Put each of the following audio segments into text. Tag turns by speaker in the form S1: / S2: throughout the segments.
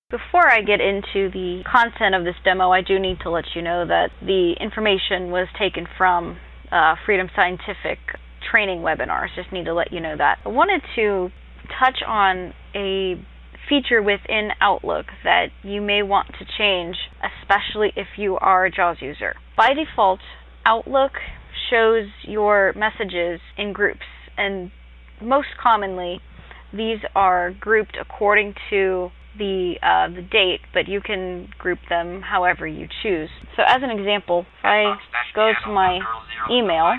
S1: Before I get into the content of this demo, I do need to let you know that the information was taken from Freedom Scientific training webinars. Just need to let you know that. I wanted to touch on a feature within Outlook that you may want to change, especially if you are a JAWS user. By default, Outlook shows your messages in groups, and most commonly these are grouped according to the date, but you can group them however you choose. So as an example, if I go to my email,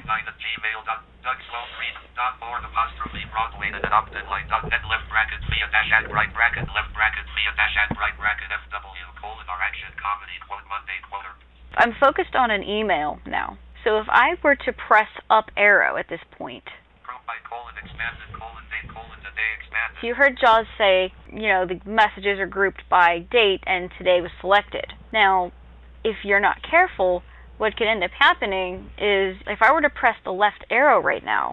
S1: I'm focused on an email now. So if I were to press up arrow at this point, so you heard JAWS say, the messages are grouped by date and today was selected. Now, if you're not careful, what could end up happening is if I were to press the left arrow right now,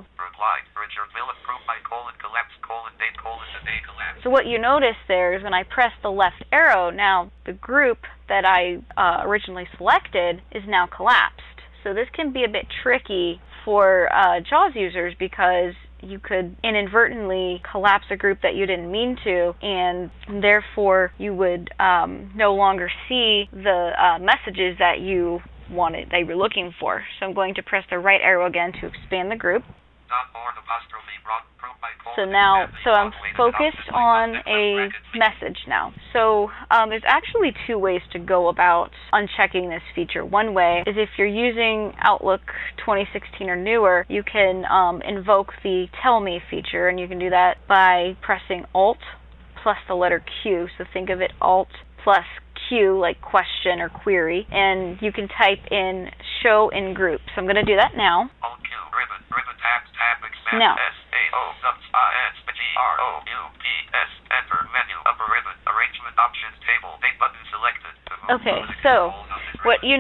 S1: so what you notice there is when I press the left arrow, now the group that I originally selected is now collapsed. So this can be a bit tricky for JAWS users because you could inadvertently collapse a group that you didn't mean to, and therefore you would no longer see the messages that you wanted, that you were looking for. So I'm going to press the right arrow again to expand the group. So I'm focused on a message now. So there's actually two ways to go about unchecking this feature. One way is if you're using Outlook 2016 or newer, you can invoke the Tell Me feature, and you can do that by pressing Alt plus the letter Q. So think of it Alt plus Q, like question or query, and you can type in Show in Group. So I'm going to do that now.
S2: Alt Q, ribbon, tab, expand,
S1: now.
S2: Enter, menu, upper ribbon, arrangement options table, date button selected.
S1: Okay, so what you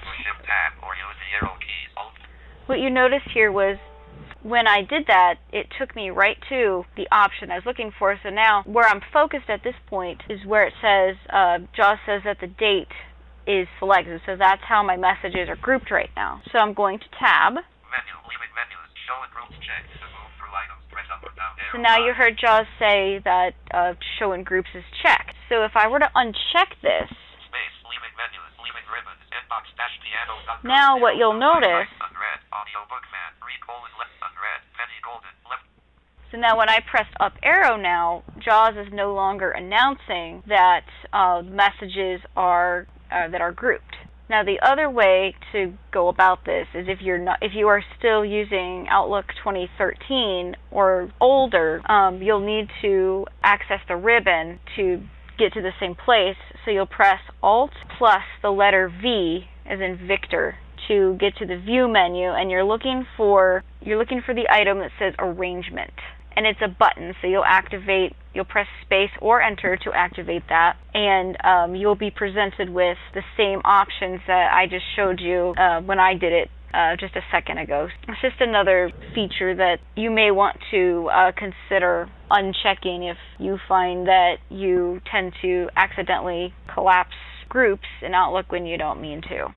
S1: noticed here was when I did that, it took me right to the option I was looking for. So now where I'm focused at this point is where it says, JAWS says that the date is selected. So that's how my messages are grouped right now. So I'm going to tab.
S2: Menu, limit menus, show and groups check. To move through items, press up or down arrow.
S1: So now you heard JAWS say that show in groups is checked. So if I were to uncheck this,
S2: space, limit menus, limit ribbons, inbox dash piano.
S1: Now what you'll notice, so now when I press up arrow now, JAWS is no longer announcing that messages are that are grouped. Now the other way to go about this is if you are still using Outlook 2013 or older, you'll need to access the ribbon to get to the same place. So you'll press Alt plus the letter V as in Victor to get to the View menu, and you're looking for the item that says Arrangement, and it's a button. So you'll press space or enter to activate that, and you'll be presented with the same options that I just showed you when I did it just a second ago. It's just another feature that you may want to consider unchecking if you find that you tend to accidentally collapse groups in Outlook when you don't mean to.